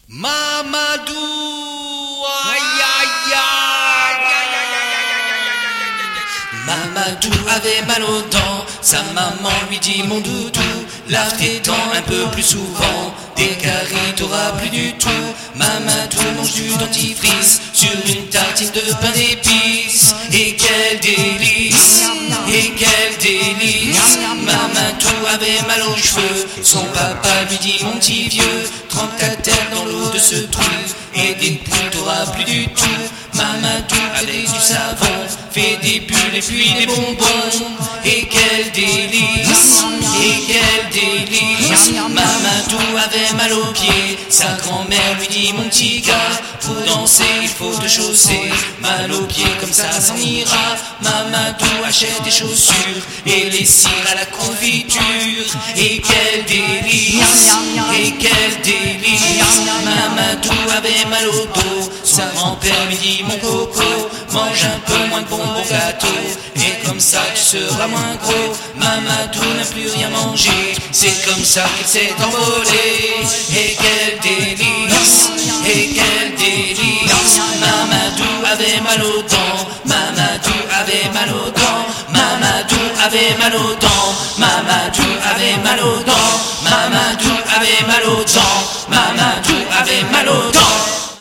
Mamadou, aïe aïe aïe aïe aïe aïe aïe aïe. Mamadou avait mal aux dents, sa maman lui dit mon doudou, lave tes dents un peu plus souvent, des caries t'auras plus du tout. Mamadou mange du dentifrice sur une tartine de pain d'épices, et quel délice, et quel délice. Mamadou avait mal aux cheveux, son papa lui dit mon petit vieux, trempe ta tête dans l'eau de ce trou, et des poules t'auras plus du tout. Mamadou avec du savon fait des bulles et puis des bonbons, et quel délice, et quel délice. Mamadou avait mal aux pieds, sa grand-mère lui dit mon petit gars, pour danser il faut te chausser, mal aux pieds comme ça s'en ira. Mamadou achète des chaussures et les cires à la confiture, et quel délice, et quel délice. Mamadou avait mal au dos, sa grand-père lui dit mon coco, mange un peu moins de bonbons gâteaux, et comme ça tu seras moins gros. Mamadou n'a plus rien mangé, c'est comme ça qu'il s'est envolé, et quel délice, et quel délice. Mamadou avait mal aux dents, Mamadou avait mal aux dents, Mamadou avait mal aux dents, Mamadou avait mal aux dents, Mamadou avait mal aux dents, Mamadou avait mal aux dents.